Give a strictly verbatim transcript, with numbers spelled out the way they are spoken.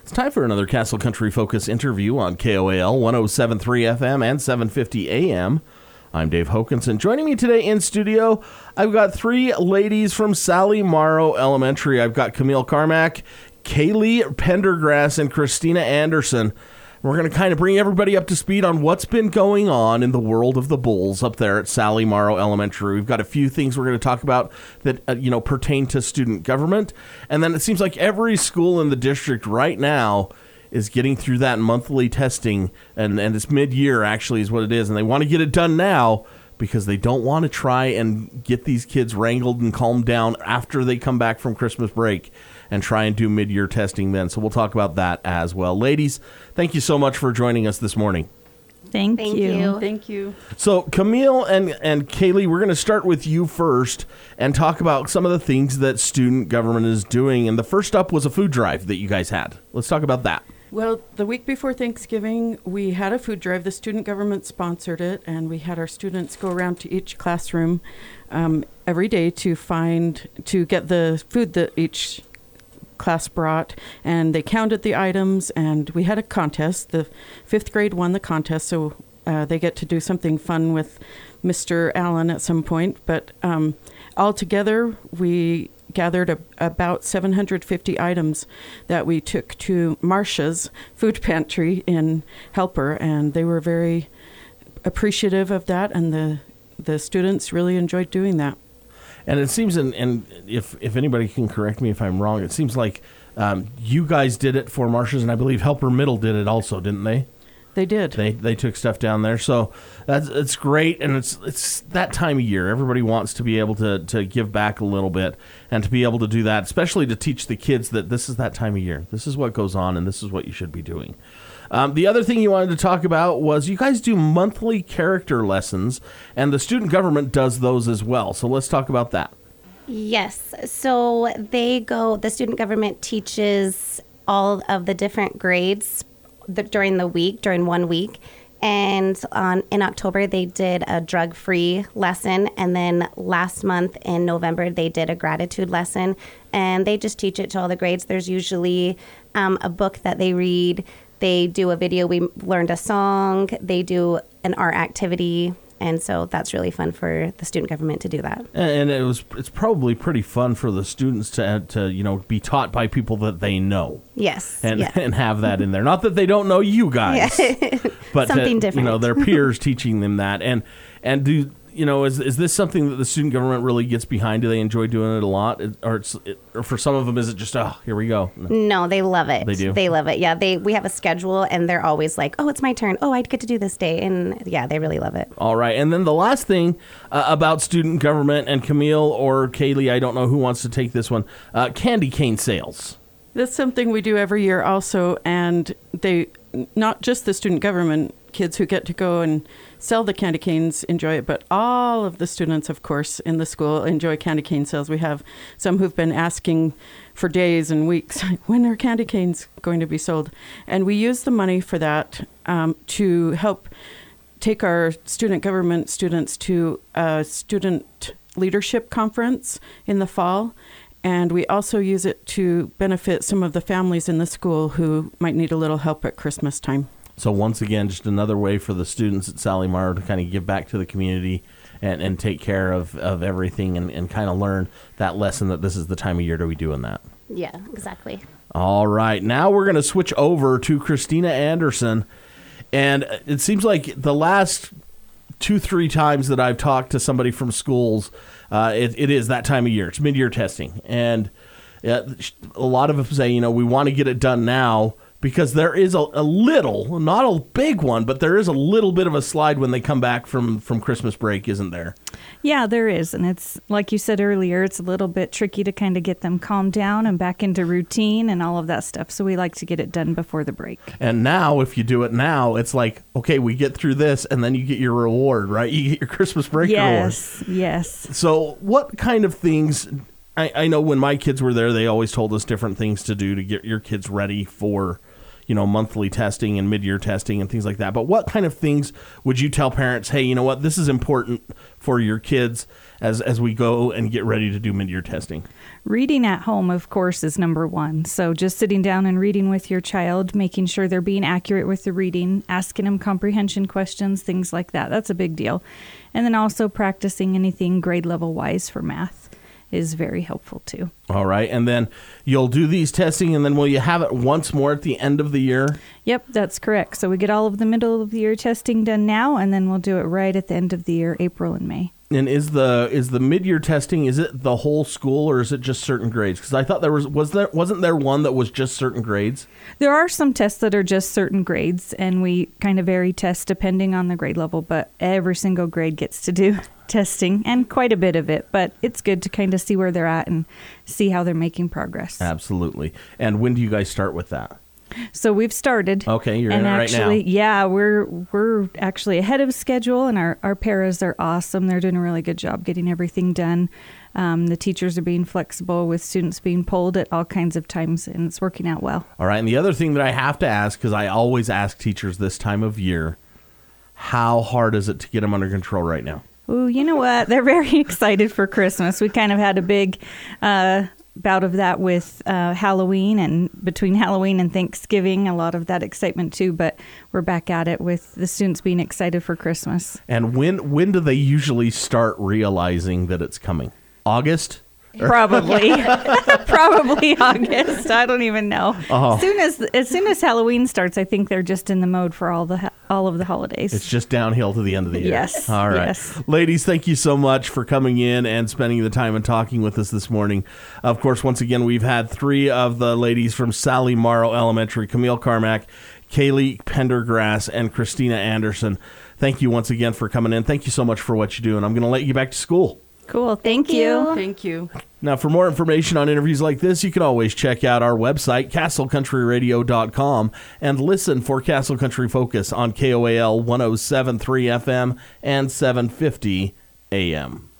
It's time for another Castle Country Focus interview on K O A L one oh seven point three F M and seven fifty A M. I'm Dave Hokinson. Joining me today in studio, I've got three ladies from Sally Morrow Elementary. I've got Camille Carmack, Kaylee Pendergrass, and Christina Anderson. We're going to kind of bring everybody up to speed on what's been going on in the world of the Bulls up there at Sally Morrow Elementary. We've got a few things we're going to talk about that uh, you know pertain to student government. And then it seems like every school in the district right now is getting through that monthly testing, and, and it's mid-year actually is what it is. And they want to get it done now because they don't want to try and get these kids wrangled and calmed down after they come back from Christmas break and try and do mid-year testing then. So we'll talk about that as well. Ladies, thank you so much for joining us this morning. Thank, Thank you. you. Thank you. So Camille and, and Kaylee, we're going to start with you first and talk about some of the things that student government is doing. And the first up was a food drive that you guys had. Let's talk about that. Well, the week before Thanksgiving, we had a food drive. The student government sponsored it, and we had our students go around to each classroom um, every day to find, to get the food that each class brought, and they counted the items, and we had a contest. The fifth grade won the contest, so uh, they get to do something fun with Mister Allen at some point. But um, all together, we gathered a, about seven hundred fifty items that we took to Marcia's food pantry in Helper, and they were very appreciative of that, and the the students really enjoyed doing that. And it seems, and, and if if anybody can correct me if I'm wrong, it seems like um, you guys did it for Marcia's, and I believe Helper Middle did it also, didn't they? They did. They they took stuff down there, so that's it's great, and it's it's that time of year. Everybody wants to be able to to give back a little bit, and to be able to do that, especially to teach the kids that this is that time of year. This is what goes on, and this is what you should be doing. Um, the other thing you wanted to talk about was you guys do monthly character lessons, and the student government does those as well. So let's talk about that. Yes. So they go, the student government teaches all of the different grades the, during the week, during one week. And on in October, they did a drug-free lesson. And then last month in November, they did a gratitude lesson. And they just teach it to all the grades. There's usually um, a book that they read. They do a video. We learned a song. They do an art activity. And so that's really fun for the student government to do that. And it was it's probably pretty fun for the students to to you know be taught by people that they know. Yes. And yeah. and have that in there. Not that they don't know you guys, Yeah. but Something that, different. you know, their peers teaching them that. And and do you know is is this something that the student government really gets behind? Do they enjoy doing it a lot, or it's, it, or for some of them is it just oh here we go? No. No, they love it. They do? They love it. Yeah, they we have a schedule, and they're always like, "Oh, it's my turn. Oh, I get to do this day." And yeah, they really love it. All right, and then the last thing uh, about student government, and Camille or Kaylee, I don't know who wants to take this one. Uh, candy cane sales. That's something we do every year also, and they, not just the student government kids who get to go and sell the candy canes enjoy it, but all of the students, of course, in the school enjoy candy cane sales. We have some who've been asking for days and weeks, when are candy canes going to be sold? And we use the money for that um, to help take our student government students to a student leadership conference in the fall. And we also use it to benefit some of the families in the school who might need a little help at Christmas time. So once again, just another way for the students at Sally Morrow to kind of give back to the community and, and take care of, of everything and, and kind of learn that lesson that this is the time of year to be doing that. Yeah, exactly. All right. Now we're going to switch over to Christina Anderson. And it seems like the last two, three times that I've talked to somebody from schools, uh, it, it is that time of year. It's mid-year testing. And uh, a lot of them say, you know, we want to get it done now, because there is a, a little, not a big one, but there is a little bit of a slide when they come back from, from Christmas break, isn't there? Yeah, there is. And it's, like you said earlier, it's a little bit tricky to kind of get them calmed down and back into routine and all of that stuff. So we like to get it done before the break. And now, if you do it now, it's like, okay, we get through this, and then you get your reward, right? You get your Christmas break yes, reward. Yes, yes. So what kind of things... I, I know when my kids were there, they always told us different things to do to get your kids ready for... you you know, monthly testing and mid-year testing and things like that. But what kind of things would you tell parents, hey, you know what, this is important for your kids as as we go and get ready to do mid-year testing? Reading at home, of course, is number one. So just sitting down and reading with your child, making sure they're being accurate with the reading, asking them comprehension questions, things like that. That's a big deal. And then also practicing anything grade level wise for math is very helpful too. All right. And then you'll do these testing, and then will you have it once more at the end of the year? Yep, that's correct. So we get all of the middle of the year testing done now, and then we'll do it right at the end of the year, April and May. And is the is the mid-year testing, is it the whole school or is it just certain grades? Because I thought there was was there wasn't there one that was just certain grades? There are some tests that are just certain grades, and we kind of vary tests depending on the grade level, but every single grade gets to do testing, and quite a bit of it. But it's good to kind of see where they're at and see how they're making progress. Absolutely. And when do you guys start with that? So we've started. Okay, you're and in it right actually, now. Yeah, we're we're actually ahead of schedule, and our, our paras are awesome. They're doing a really good job getting everything done. Um, the teachers are being flexible with students being pulled at all kinds of times, and it's working out well. All right, and the other thing that I have to ask, because I always ask teachers this time of year, how hard is it to get them under control right now? Ooh, you know what? They're very excited for Christmas. We kind of had a big uh, bout of that with uh, Halloween, and between Halloween and Thanksgiving, a lot of that excitement too. But we're back at it with the students being excited for Christmas. And when when do they usually start realizing that it's coming? August? Probably, probably August. I don't even know. Oh. As soon as as soon as Halloween starts, I think they're just in the mode for all the ha- all of the holidays. It's just downhill to the end of the year. Yes. All right. Yes. Ladies, thank you so much for coming in and spending the time and talking with us this morning. Of course, once again, we've had three of the ladies from Sally Morrow Elementary, Camille Carmack, Kaylee Pendergrass, and Christina Anderson. Thank you once again for coming in. Thank you so much for what you do, and I'm going to let you back to school. Cool. Thank, Thank you. you. Thank you. Now, for more information on interviews like this, you can always check out our website, castle country radio dot com, and listen for Castle Country Focus on K O A L one oh seven point three F M and seven fifty A M.